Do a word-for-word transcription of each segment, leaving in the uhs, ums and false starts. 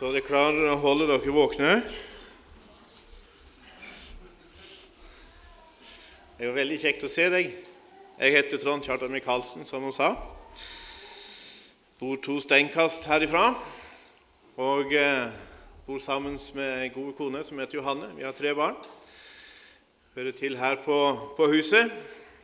Så det klarer å holde dere våkne. Det er jo veldig kjekt å se deg. Jeg heter Trond Kjartan Michaelsen, som hun sa. Bor to steinkast herifra, og eh, bor sammen med en god kone som heter Johanne. Vi har tre barn. Hører til her på, på huset.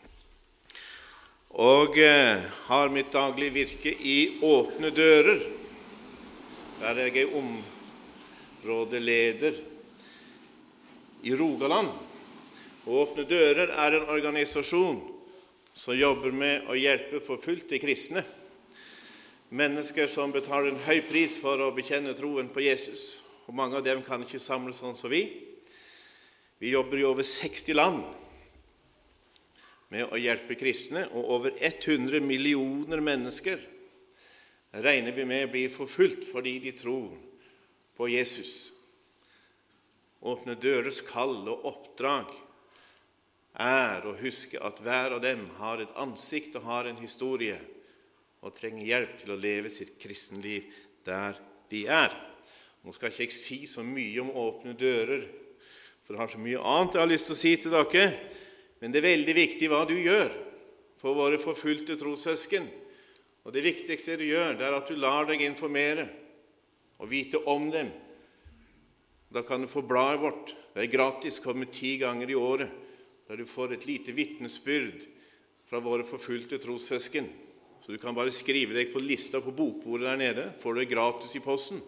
Og eh, har mitt daglige virke i Åpne Dører. Der er jeg områdeleder i Rogaland. Åpne Dører er en organisasjon som jobber med å hjelpe forfulgte kristne. Mennesker som betaler en høy pris for å bekjenne troen på Jesus. Og mange av dem kan ikke samles sånn som vi. Vi jobber i over seksti land med å hjelpe kristne, og over hundre millioner mennesker regner vi med blir forfulgt fordi de tror på Jesus. Åpne Dørers kall og oppdrag er å huske at hver av dem har et ansikt og har en historie, og trenger hjelp til å leve sitt kristenliv der de er. Nå skal ikke jeg si så mye om Åpne Dører, for jeg har så mye annet jeg har lyst til å si til dere, men det er veldig viktig hva du gjør for våre forfulgte trossøsken. Og det viktigste du gjør, det er at du lar deg informere og vite om dem. Da kan du få bladet vårt. Det er gratis, kommer ti ganger i året, der du får et lite vitnesbyrd fra våre forfulgte trossøsken. Så du kan bare skrive deg på lista på bokbordet der nede, får du det gratis i posten.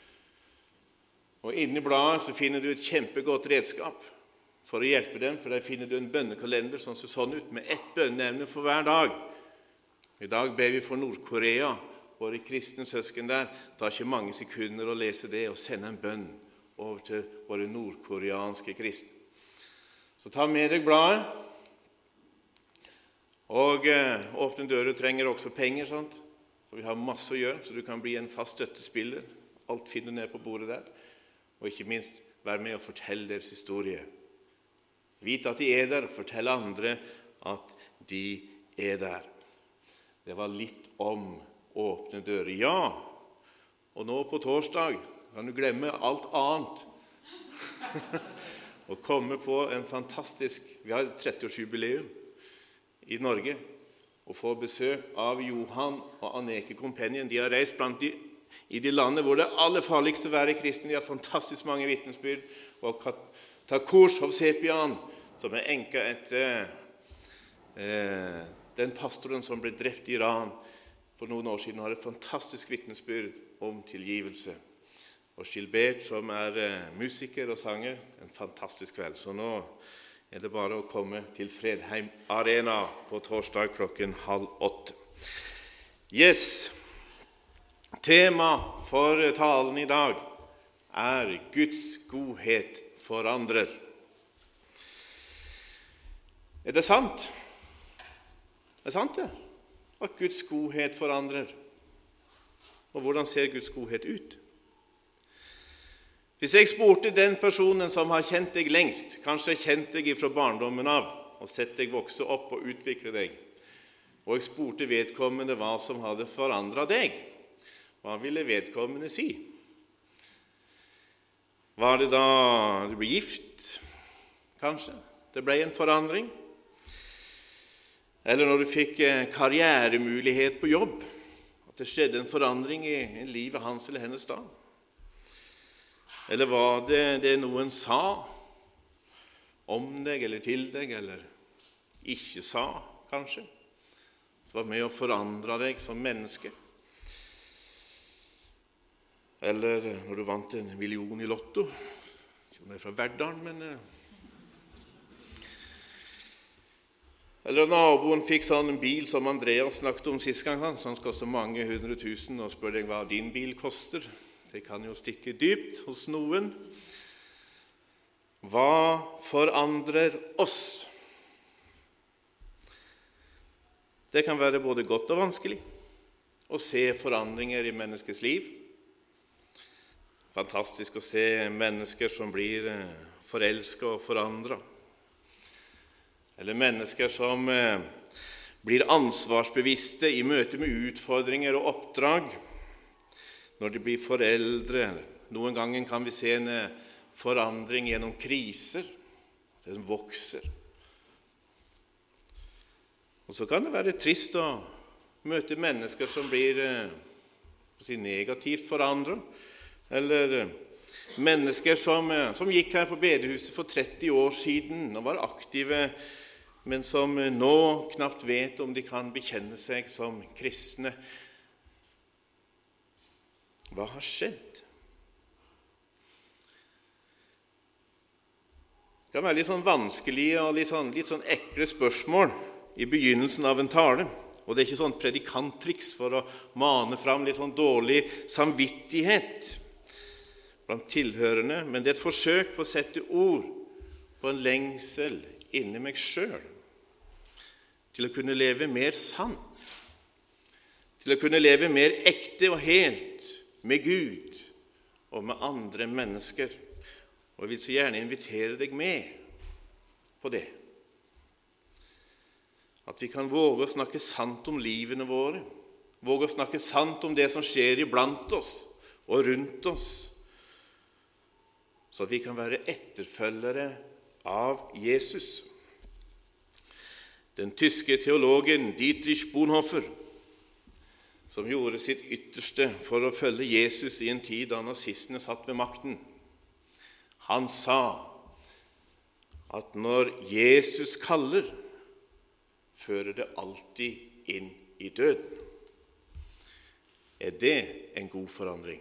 Og inni bladet så finner du et kjempegodt redskap for å hjelpe dem, for der finner du en bønnekalender som ser sånn ut, med ett bønneemne for hver dag. I dag ber vi for Nord-Korea, våre kristne søsken der. Det tar ikke mange sekunder å lese det og sende en bønn over til våre nordkoreanske kristne. Så ta med deg bladet. Og eh, Åpne Dører trenger også penger, sant? For vi har masse å gjøre, så du kan bli en fast støttespiller. Alt finner du ned på bordet der. Og ikke minst være med og fortelle deres historie. Vite at de er der, og fortelle andre at de er der. Det var litt om Åpne Dører. Ja, og nå på torsdag kan du glemme alt annet. Og komme på en fantastisk, vi har et tretti-årsjubileum i Norge, og få besøk av Johan og Anneke Kompenien. De har reist blant de, i de landene hvor det er aller farligste å være kristen. De har fantastisk mange vitnesbyrd. Og Takur Hovsepian, som er enka etter eh, den pastoren som ble drept i Iran for noen år siden, har et fantastisk vitnesbyrd om tilgivelse. Og Gilbert, som er eh, musiker og sanger, en fantastisk kveld. Så nå er det bare å komme til Fredheim Arena på torsdag klokken halv åtte. Yes! Tema for talen i dag er Guds godhet forandrer. Er det sant? Det er sant det, at Guds godhet forandrer. Og hvordan ser Guds godhet ut? Hvis jeg spurte den personen som har kjent deg lengst, kanskje kjent deg fra barndommen av, og sett deg vokse opp og utvikle deg, og jeg spurte vedkommende hva som hadde forandret deg, hva ville vedkommende si? Var det da du ble gift, kanskje? Det ble en forandring? Eller når du fikk karrieremulighet på jobb, at det skjedde en forandring i livet hans eller hennes da? Eller var det det noen sa om deg eller til deg, eller ikke sa, kanskje, som var med å forandre deg som menneske? Eller når du vant en million i lotto, som er fra Verdalen, men... Eller naboen fikk sånn en bil som Andreas snakket om sist gang, som koster mange hundre tusen, og spør deg hva din bil koster. Det kan jo stikke dypt hos noen. Hva forandrer oss? Det kan være både godt og vanskelig å se forandringer i menneskets liv. Fantastisk å se mennesker som blir forelsket og forandret. Eller mennesker som eh, blir ansvarsbevisste i møte med utfordringer og oppdrag, når de blir foreldre noen ganger kan vi se en eh, forandring gjennom kriser. Den vokser. Og så kan det være trist å møte mennesker som blir eh, si, negativt forandret, eller eh, mennesker som, eh, som gikk her på bedehuset for tretti år siden og var aktive, men som eh, nå knapt vet om de kan bekjenne seg som kristne. Hva har skjedd? Det kan være litt sånn vanskelige og litt sånn, litt sånn ekle spørsmål i begynnelsen av en tale. Og det er ikke sånn predikanttriks for å mane fram litt sånn dårlig samvittighet blant tilhørende, men det er et forsøk på å sette ord på en lengsel inni meg selv, til å kunne leve mer sant, til å kunne leve mer ekte og helt med Gud og med andre mennesker. Og jeg vil så gjerne invitere deg med på det. At vi kan våge å snakke sant om livene våre, våge å snakke sant om det som skjer iblant oss og rundt oss, så at vi kan være etterfølgere av Jesus. Den tyske teologen Dietrich Bonhoeffer, som gjorde sitt ytterste for å følge Jesus i en tid da nazistene satt ved makten, han sa at når Jesus kaller, fører det alltid inn i døden. Er det en god forandring?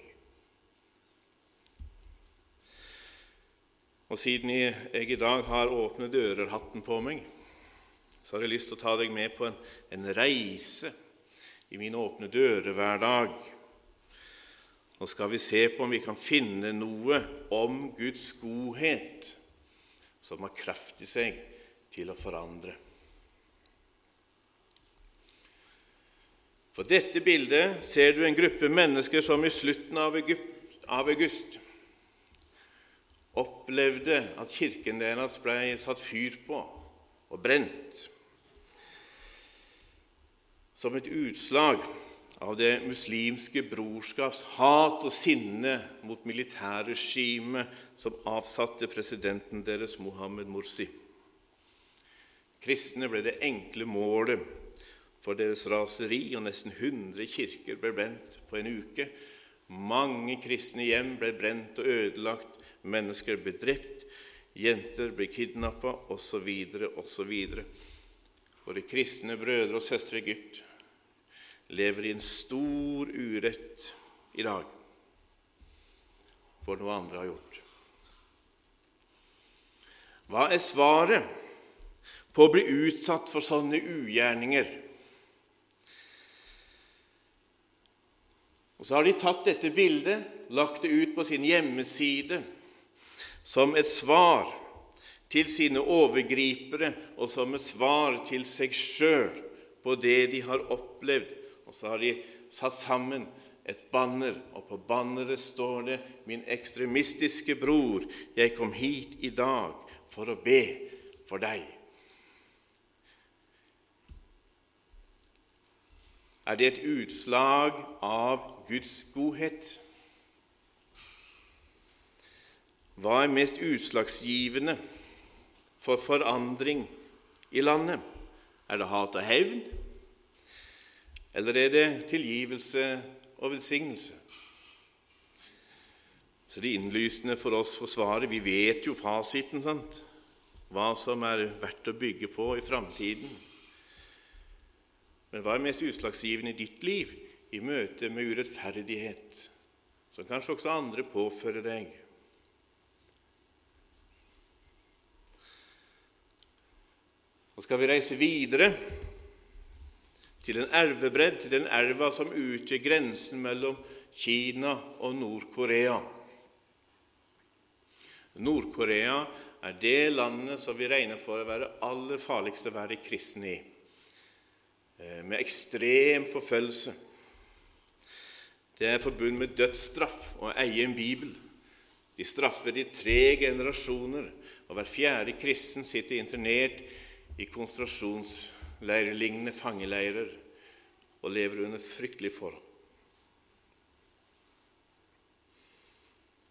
Og siden jeg i dag har åpne dører-hatten på meg, så har jeg lyst til å ta deg med på en, en reise i mine åpne dører hver dag. Nå skal vi se på om vi kan finne noe om Guds godhet som har kraft i seg til å forandre. På dette bildet ser du en gruppe mennesker som i slutten av august opplevde at kirken deres ble satt fyr på og brent, som et utslag av det muslimske brorskaps hat og sinne mot militærregimet som avsatte presidenten deres, Mohammed Morsi. Kristne ble det enkle målet for deres raseri, og nesten hundre kirker ble brent på en uke. Mange kristne hjem ble brent og ødelagt, mennesker ble drept, jenter ble kidnappet, og så videre, og så videre. Våre kristne brødre og søstre i Egypt lever i en stor urett i dag for noe andre har gjort. Hva er svaret på å bli utsatt for sånne ugjerninger? Og så har de tatt dette bildet, lagt det ut på sin hjemmeside, som et svar til sine overgripere, og som et svar til seg selv på det de har opplevd. Og så har de satt sammen et banner, og på banneret står det: «Min ekstremistiske bror, jeg kom hit i dag for å be for deg.» Er det et utslag av Guds godhet? Hva er mest utslagsgivende for forandring i landet? Er det hat og hevn? Eller er det tilgivelse og velsignelse? Så det er innlysende for oss forsvarere. Vi vet jo fasiten, sant? Hva som er verdt å bygge på i framtiden. Men hva er mest utslagsgivende i ditt liv i møte med urettferdighet, som kanskje også andre påfører deg? Nå skal vi reise videre til en elvebredd, til den elva som utgjør grensen mellom Kina og Nord-Korea. Nord-Korea er det landet som vi regner for å være aller farligst å være kristen i, med ekstrem forfølgelse. Det er forbundet med dødsstraff å eie en bibel. De straffer i tre generasjoner, og hver fjerde kristen sitter internert i konsentrasjonsleirlignende fangeleirer og lever under fryktelige forhold.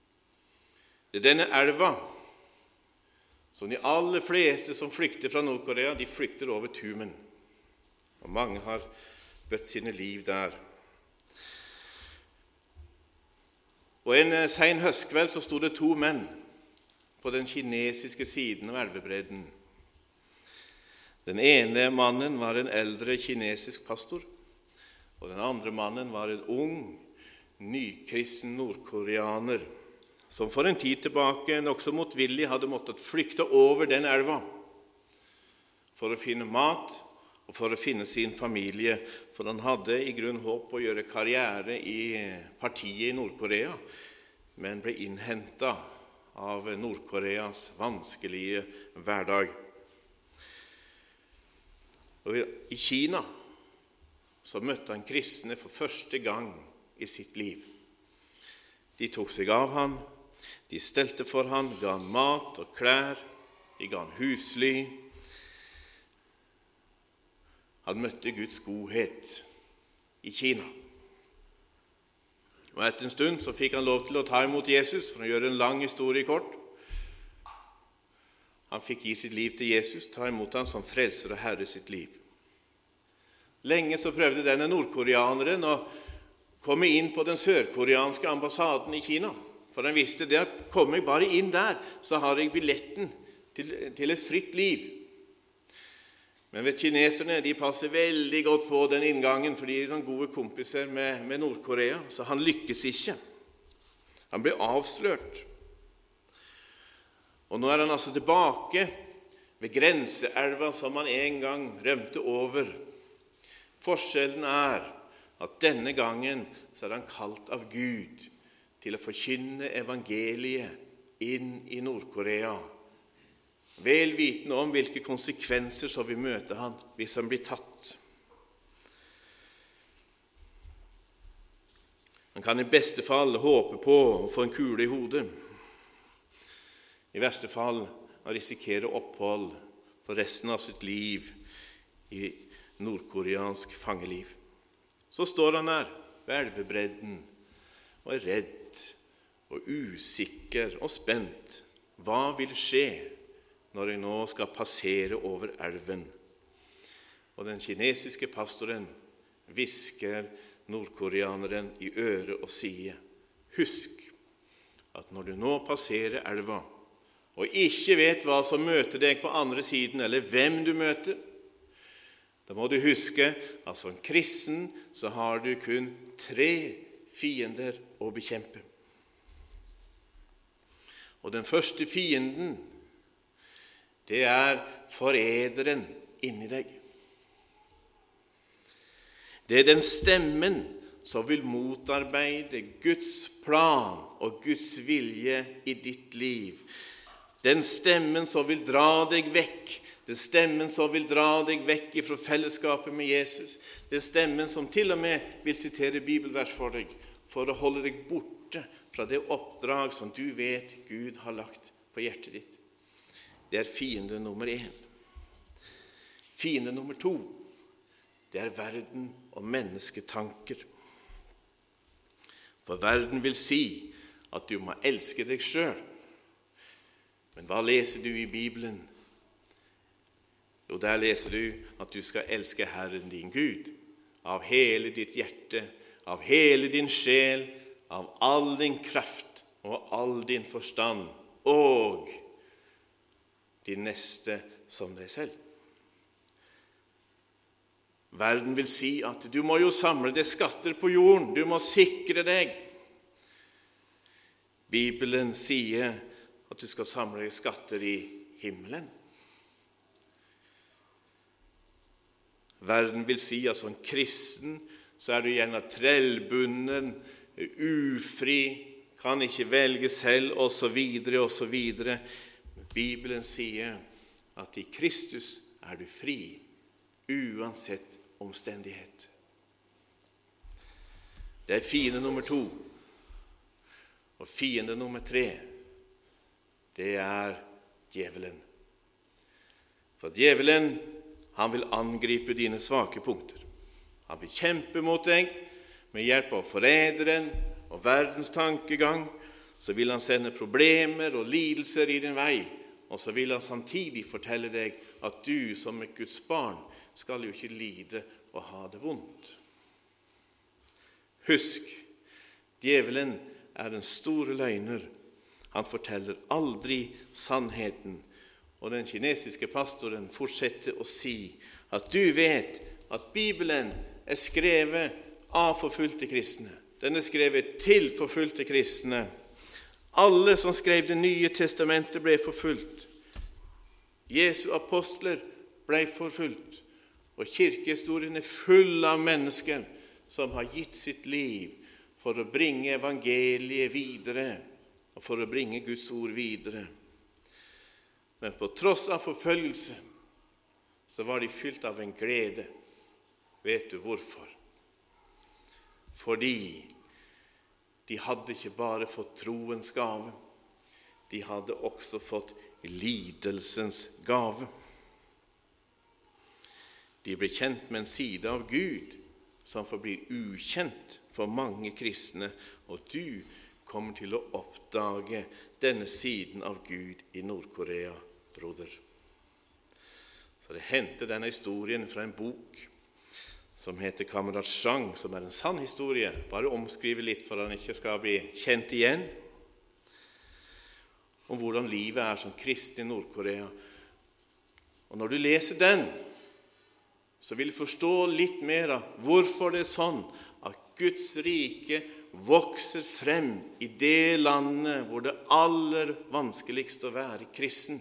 Det er denne elva som de aller fleste som flykter fra Nord-Korea, de flykter over Tumen. Og mange har bøtt sine liv der. Og en sen høstkveld så stod det to menn på den kinesiske siden av elvebredden. Den ene mannen var en eldre kinesisk pastor, og den andre mannen var en ung, nykristen nordkoreaner, som for en tid tilbake nokså motvillig hadde måttet flykte over den elva for å finne mat og for å finne sin familie, for han hadde i grunn håp å gjøre karriere i partiet i Nord-Korea, men ble innhentet av Nord-Koreas vanskelige hverdag. Og i Kina så møtte han kristne for første gang i sitt liv. De tok seg av han, de stelte for han, ga han mat og klær, de ga han husly. Han møtte Guds godhet i Kina. Og etter en stund så fikk han lov til å ta imot Jesus, for å gjøre en lang historie kort. Han fikk gi sitt liv til Jesus, ta imot han som frelser og herre sitt liv. Lenge så prøvde denne nordkoreaneren å komme inn på den sørkoreanske ambassaden i Kina, for han visste det at kommer jeg bare inn der, så har jeg billetten til, til et fritt liv. Men vet, kineserne, de passer veldig godt på den inngangen, for de er sånn gode kompiser med, med Nord-Korea, så han lykkes ikke. Han ble avslørt. Og nå er han altså tilbake ved grenseelva som han en gang rømte over. Forskjellen er at denne gangen så er han kalt av Gud til å forkynne evangeliet inn i Nord-Korea, vel vitende om hvilke konsekvenser som vil møte han hvis han blir tatt. Han kan i beste fall håpe på å få en kule i hodet. I verste fall å risikere opphold for resten av sitt liv i nordkoreansk fangeliv. Så står han der ved elvebredden og er redd og usikker og spent. Hva vil skje når jeg nå skal passere over elven? Og den kinesiske pastoren hvisker nordkoreaneren i øret og sier, husk at når du nå passerer elva, og ikke vet hva som møter deg på andre siden, eller hvem du møter, da må du huske at som kristen så har du kun tre fiender å bekjempe. Og den første fienden, det er forederen inni deg. Det er den stemmen som vil motarbeide Guds plan og Guds vilje i ditt liv. Den stemmen som vil dra deg vekk. Den stemmen som vil dra deg vekk fra fellesskapet med Jesus. Den stemmen som til og med vil sitere bibelvers for deg, for å holde deg borte fra det oppdrag som du vet Gud har lagt på hjertet ditt. Det er fiende nummer én. Fiende nummer to, det er verden og mennesketanker. For verden vil si at du må elske deg selv. Men hva leser du i Bibelen? Jo, der leser du at du skal elske Herren din Gud av hele ditt hjerte, av hele din sjel, av all din kraft og all din forstand, og din neste som deg selv. Verden vil si at du må jo samle deg skatter på jorden, du må sikre deg. Bibelen sier at du skal samle deg skatter i himmelen. Verden vil si at som kristen så er du gjerne trellbunden, ufri, kan ikke velge selv, og så videre, og så videre. Bibelen sier at i Kristus er du fri, uansett omstendighet. Det er fiende nummer to. Og fiende nummer tre, det er djevelen. For djevelen, han vil angripe dine svake punkter. Han vil kjempe mot deg med hjelp av forræderen og verdens tankegang, så vil han sende problemer og lidelser i din vei, og så vil han samtidig fortelle deg at du som et Guds barn skal jo ikke lide og ha det vondt. Husk, djevelen er en stor løgner. Han forteller aldri sannheten. Og den kinesiske pastoren fortsetter å si at du vet at Bibelen er skrevet av forfulgte kristne. Den er skrevet til forfulgte kristne. Alle som skrev det nye testamentet ble forfulgt. Jesu apostler ble forfulgt. Og kirkehistorien er full av mennesker som har gitt sitt liv for å bringe evangeliet videre, og for å bringe Guds ord videre. Men på tross av forfølgelse, så var de fylt av en glede. Vet du hvorfor? Fordi de hadde ikke bare fått troens gave, de hadde også fått lidelsens gave. De ble kjent med en side av Gud som forblir ukjent for mange kristne, og du kommer til å oppdage denne siden av Gud i Nord-Korea, broder. Så det hentet denne historien fra en bok som heter Kamerat Chang, som er en sann historie. Bare omskrive litt for at han ikke skal bli kjent igjen. Om hvordan livet er som kristen i Nord-Korea. Og når du leser den, så vil du forstå litt mer av hvorfor det er sånn at Guds rike vokser frem i det landet hvor det aller vanskeligste å være kristen.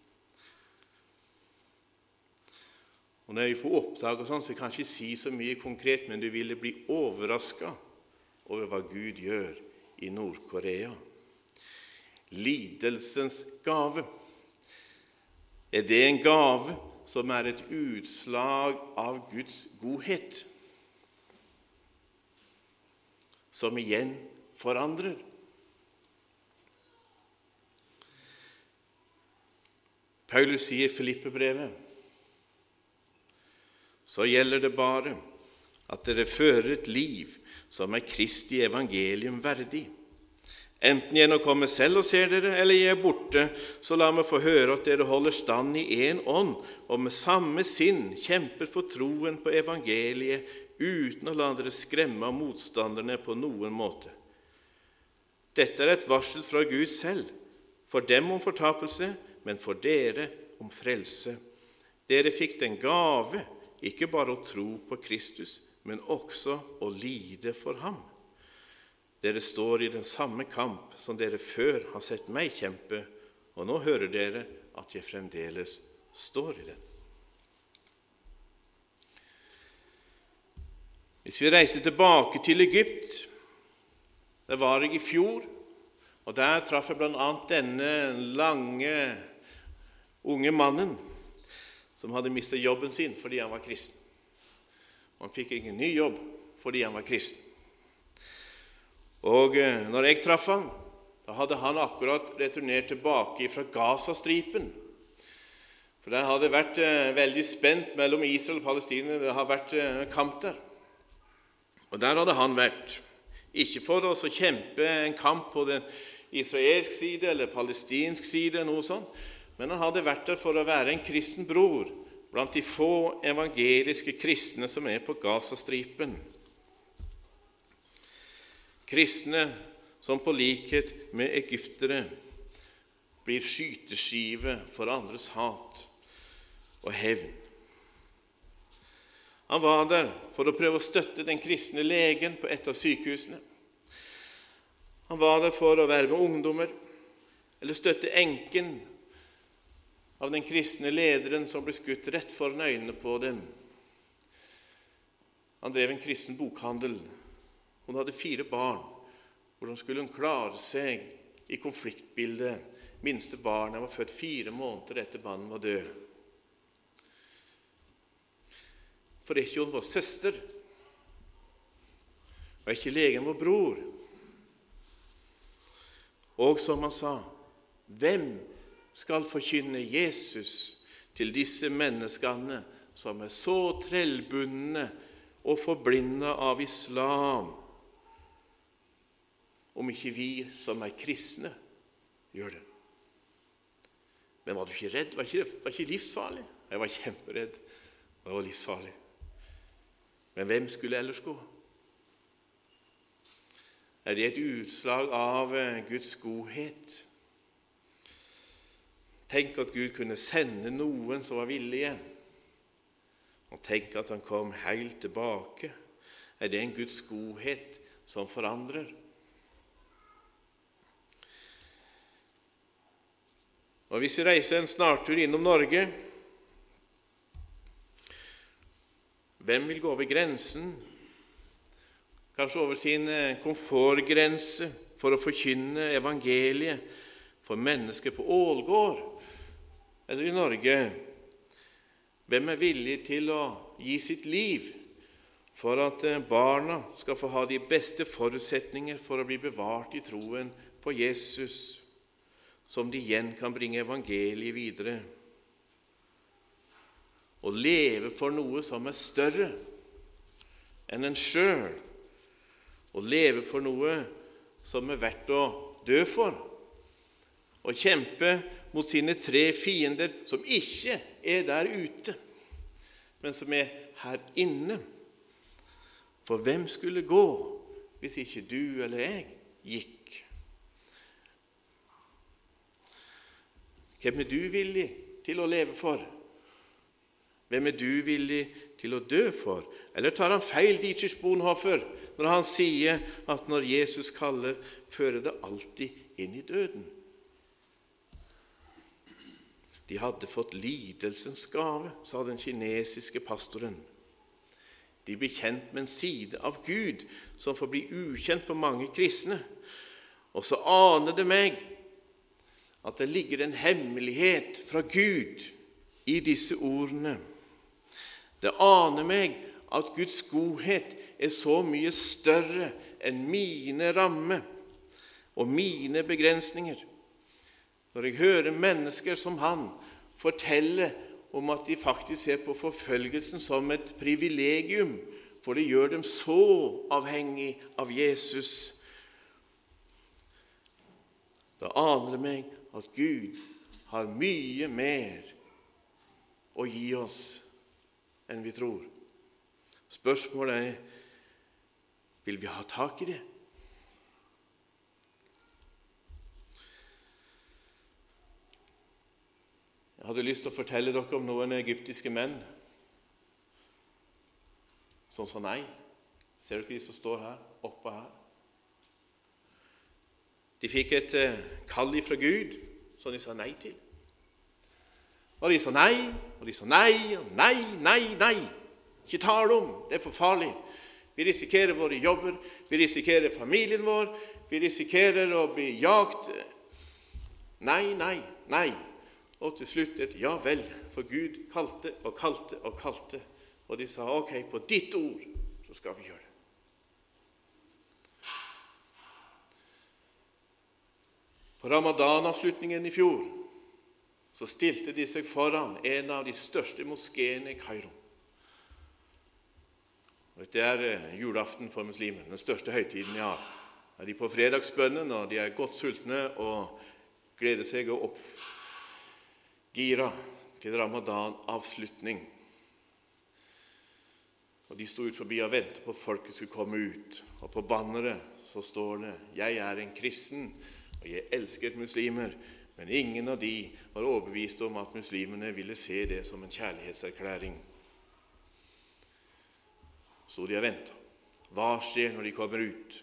Og når vi får opptak og sånn, så kan jeg ikke si så mye konkret, men du ville bli overrasket over hva Gud gjør i Nord-Korea. Lidelsens gave. Er det en gave som er et utslag av Guds godhet, som igjen forandrer? Paulus sier i Filippebrevet, så gjelder det bare at dere fører et liv som er Kristi evangelium verdig. Enten jeg nå kommer selv og ser dere, eller jeg er borte, så la meg få høre at dere holder stand i en ånd, og med samme sinn kjemper for troen på evangeliet, uten å la dere skremme av motstanderne på noen måte. Dette er et varsel fra Gud selv, for dem om fortapelse, men for dere om frelse. Dere fikk den gave, ikke bare å tro på Kristus, men også å lide for ham. Dere står i den samme kamp som dere før har sett meg kjempe, og nå hører dere at jeg fremdeles står i den. Hvis vi reiser tilbake til Egypt, det var jeg i fjor, og der traff jeg blant annet denne lange, unge mannen, som hadde mistet jobben sin fordi han var kristen. Han fikk ingen ny jobb fordi han var kristen. Og når jeg traff han, da hadde han akkurat returnert tilbake fra Gazastripen. For det hadde vært veldig spent mellom Israel og Palestina, det har vært kamp der. Og der hadde han vært, ikke for å kjempe en kamp på den israelsk side eller palestinsk side, noe sånt, men han hadde vært der for å være en kristen bror blant de få evangeliske kristne som er på Gazastripen. Kristne som på likhet med egyptere blir skyteskive for andres hat og hevn. Han var der for å prøve å støtte den kristne legen på et av sykehusene. Han var der for å være med ungdommer, eller støtte enken av den kristne lederen som ble skutt rett foran øynene på dem. Han drev en kristen bokhandel. Hun hadde fire barn. Hvordan skulle hun klare seg i konfliktbildet? Minste barnet var født fire måneder etter mannen var død. For ikke hun var søster, og ikke legen var bror. Og som han sa, hvem skal forkynne Jesus til disse menneskene som er så trellbundne og forblindet av islam om ikke vi som er kristne gjør det. Men var du ikke redd? Var ikke, var ikke livsfarlig? Jeg var kjemperedd, og det var livsfarlig. Men hvem skulle ellers gå? Er det et utslag av Guds godhet? Tenk at Gud kunne sende noen som var villige, og tenk at han kom helt tilbake. Er det en Guds godhet som forandrer? Og hvis vi reiser en snartur innom Norge, hvem vil gå over grensen? Kanskje over sin komfortgrense for å forkynne evangeliet for mennesker på Ålgård eller i Norge. Hvem er villig til å gi sitt liv for at barna skal få ha de beste forutsetninger for å bli bevart i troen på Jesus, som de igjen kan bringe evangeliet videre? Å leve for noe som er større enn en selv. Å leve for noe som er verdt å dø for. Å kjempe mot sine tre fiender som ikke er der ute, men som er her inne. For hvem skulle gå hvis ikke du eller jeg gikk? Hvem er du villig til å leve for? Hvem er du villig til å dø for? Eller tar han feil, Dietrich Bonhoeffer, når han sier at når Jesus kaller, fører det alltid inn i døden? De hadde fått lidelsens gave, sa den kinesiske pastoren. De ble kjent med en side av Gud som får bli ukjent for mange kristne. Og så aner det meg at det ligger en hemmelighet fra Gud i disse ordene. Det aner meg at Guds godhet er så mye større enn mine rammer og mine begrensninger. Når jeg hører mennesker som han fortelle om at de faktisk ser på forfølgelsen som et privilegium, for det gjør dem så avhengig av Jesus, da aner det meg at Gud har mye mer å gi oss enn vi tror. Spørsmålet er, vil vi ha tak i det? Jeg hadde lyst til å fortelle dere om noen egyptiske menn som sa nei. Ser dere de som står her, oppe her? De fikk et kall fra Gud som de sa nei til. Og de sa nei, og de sa nei, og nei, nei, nei. Ikke tale om, det er for farlig. Vi risikerer våre jobber, vi risikerer familien vår, vi risikerer å bli jagt. Nei, nei, nei. Og til slutt et ja vel, for Gud kalte og kalte og kalte. Og de sa, ok, på ditt ord så skal vi gjøre det. På ramadan-avslutningen i fjor så stilte de seg foran en av de største moskéene i Kairo. Det er julaften for muslimer, den største høytiden i år. Er de på fredagsbønnen, og de er godt sultne og gleder seg å oppgira til ramadan-avslutning. Og de stod ut forbi og ventet på folket skulle komme ut. Og på banneret så står det, jeg er en kristen, og jeg elsket muslimer, men ingen av de var overbevist om at muslimene ville se det som en kjærlighetserklæring. Så de og ventet. Hva skjer når de kommer ut?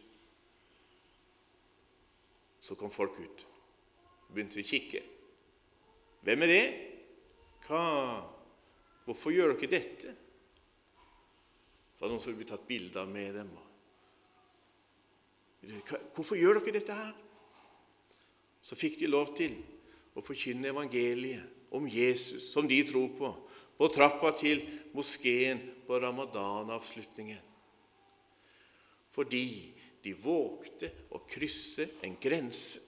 Så kom folk ut. Begynte vi å kikke. Hvem er det? Hva? Hvorfor gjør dere dette? Så var det noen som ble tatt bilder med dem. Hvorfor gjør dere dette her? Så fikk de lov til å forkynne evangeliet om Jesus, som de tror på, på trappa til moskeen på ramadan-avslutningen. Fordi de vågte å krysse en grense.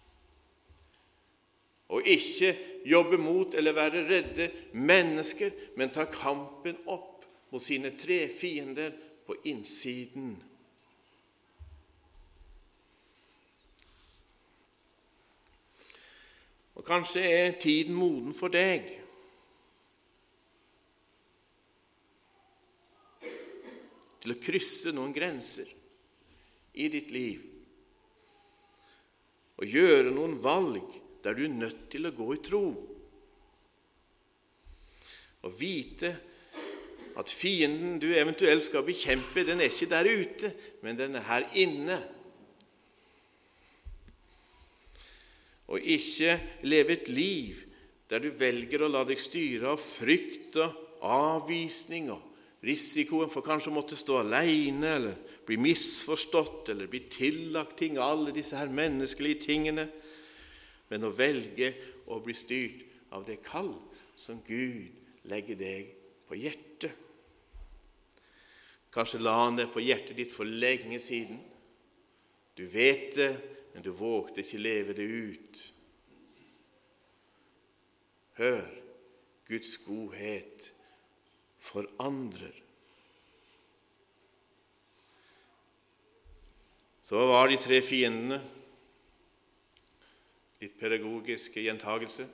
Og ikke jobbe mot eller være redde mennesker, men ta kampen opp mot sine tre fiender på innsiden. Og kanskje er tiden moden for deg til å krysse noen grenser i ditt liv og gjøre noen valg der du er nødt til å gå i tro og vite at fienden du eventuelt skal bekjempe, den er ikke der ute, men den er her inne. Og ikke leve et liv der du velger å la deg styre av frykt og avvisning og risikoen for kanskje å måtte stå alene, eller bli misforstått, eller bli tillagt ting, alle disse her menneskelige tingene, men å velge å bli styrt av det kall som Gud legger deg på hjertet. Kanskje la han det på hjertet ditt for lenge siden. Du vet det, men du vågte ikke leve det ut. Hør, Guds godhet forandrer. Så var de tre fiendene, litt pedagogiske gjentagelse,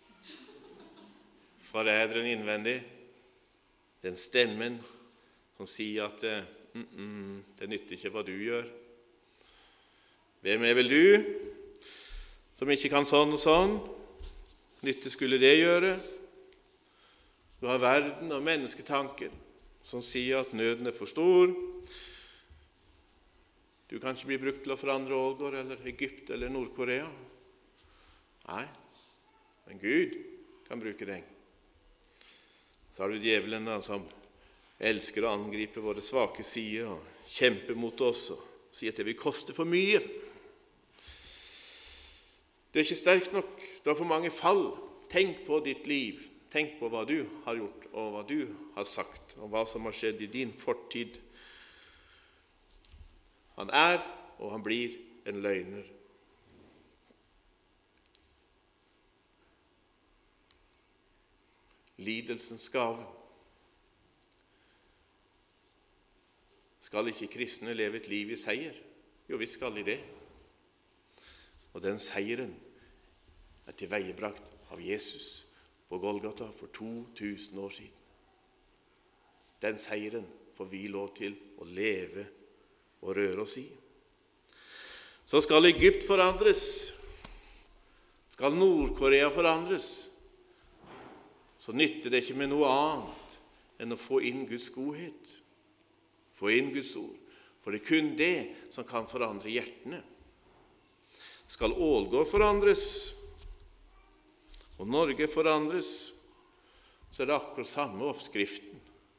forræderen innvendig, den stemmen som sier at mm, mm, det nytter ikke hva du gjør. Hvem er vel du, som ikke kan sånn og sånn? Nytte skulle det gjøre? Du har verden og mennesketanker som sier at nøden er for stor. Du kan ikke bli brukt til å forandre Ålgård eller Egypt eller Nord-Korea. Nei, men Gud kan bruke deg. Så har du djevelen som elsker å angripe våre svake sider og kjempe mot oss og si at det vil koste for mye. Det er ikke sterkt nok, du har for mange fall. Tenk på ditt liv, tenk på hva du har gjort og hva du har sagt og hva som har skjedd i din fortid. Han er og han blir en løgner. Lidelsens gave. Skal ikke kristne leve et liv i seier? Jo, vi skal i det. Og den seieren er tilveiebrakt av Jesus på Golgata for to tusen år siden. Den seieren får vi lov til å leve og røre oss i. Så skal Egypt forandres. Skal Nord-Korea forandres. Så nytter det ikke med noe annet enn å få inn Guds godhet. Få inn Guds ord, for det er kun det som kan forandre hjertene. Skal Ålgård forandres, og Norge forandres, så er det akkurat samme oppskriften.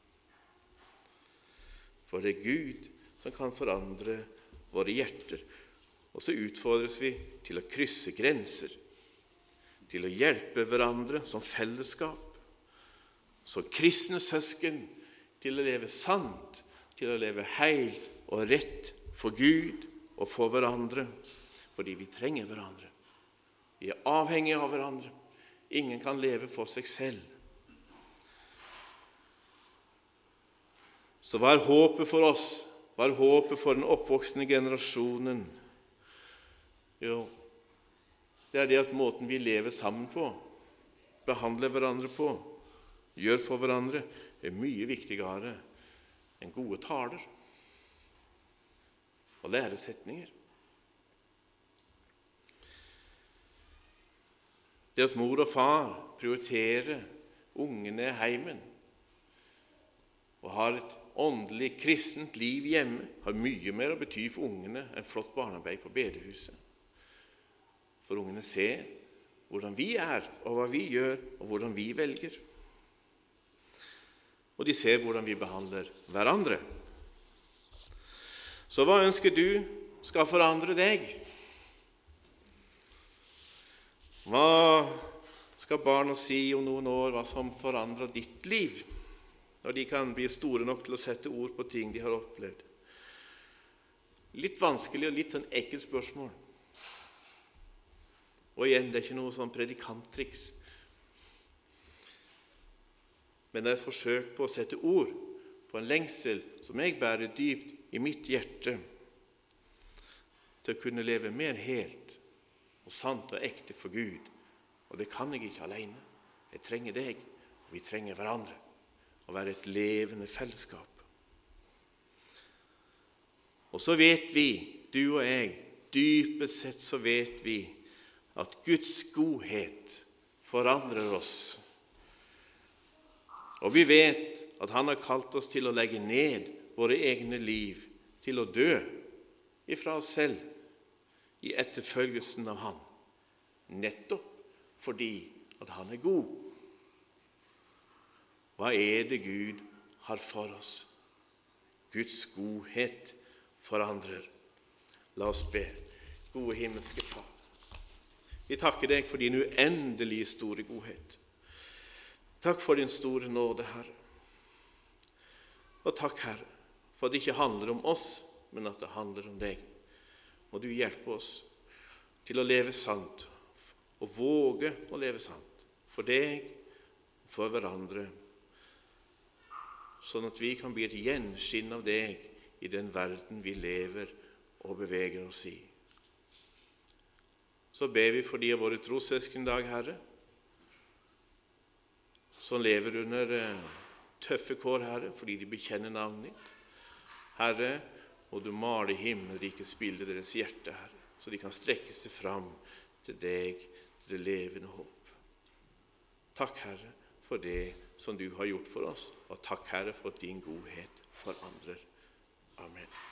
For det er Gud som kan forandre våre hjerter. Og så utfordres vi til å krysse grenser, til å hjelpe hverandre som fellesskap, som kristne søsken, til å leve sant, til å leve helt og rett for Gud og for hverandre, fordi vi trenger hverandre. Vi er avhengige av hverandre. Ingen kan leve for seg selv. Så hva er håpet for oss? Hva er håpet for den oppvoksende generasjonen? Jo, det er det at måten vi lever sammen på, behandler hverandre på, gjør for hverandre, er mye viktigere enn gode taler og læresetninger. Det at mor og far prioriterer ungene i heimen og har et åndelig, kristent liv hjemme, har mye mer å bety for ungene enn flott barnearbeid på bedehuset. For ungene ser hvordan vi er, og hva vi gjør, og hvordan vi velger. Og de ser hvordan vi behandler hverandre. Så hva ønsker du skal forandre deg? Hva skal barna si om noen år, hva som forandrer ditt liv, når de kan bli store nok til å sette ord på ting de har opplevd? Litt vanskelig og litt sånn ekkelt spørsmål. Og igjen, det er ikke noe sånn predikanttriks. Men det er et forsøk på å sette ord på en lengsel som jeg bærer dypt i mitt hjerte, til å kunne leve mer helt og sant og ekte for Gud Og det kan jeg ikke alene. Jeg trenger deg, og vi trenger hverandre. Å være et levende fellesskap. Og så vet vi, du og jeg, dypest sett så vet vi at Guds godhet forandrer oss. Og vi vet at han har kalt oss til å legge ned våre egne liv, til å dø ifra oss selv i etterfølgelsen av han, nettopp fordi at han er god. Hva er det Gud har for oss? Guds godhet forandrer. La oss be. Gode himmelske Far, vi takker deg for din uendelig store godhet. Takk for din store nåde, Herre. Og takk, Herre, for at det ikke handler om oss, men at det handler om deg. Må du hjelpe oss til å leve sant, og våge å leve sant, for deg, for hverandre, sånn at vi kan bli et gjenskinn av deg i den verden vi lever og beveger oss i. Så ber vi for de av våre trossøsken i dag, Herre, som lever under tøffe kår, Herre, fordi de bekjenner navnet ditt. Herre, må du male himmelrikets bilde i deres hjerte, Herre, så de kan strekke seg fram til deg, til det levende håp. Takk, Herre, for det som du har gjort for oss, og takk, Herre, for at din godhet forandrer. Amen.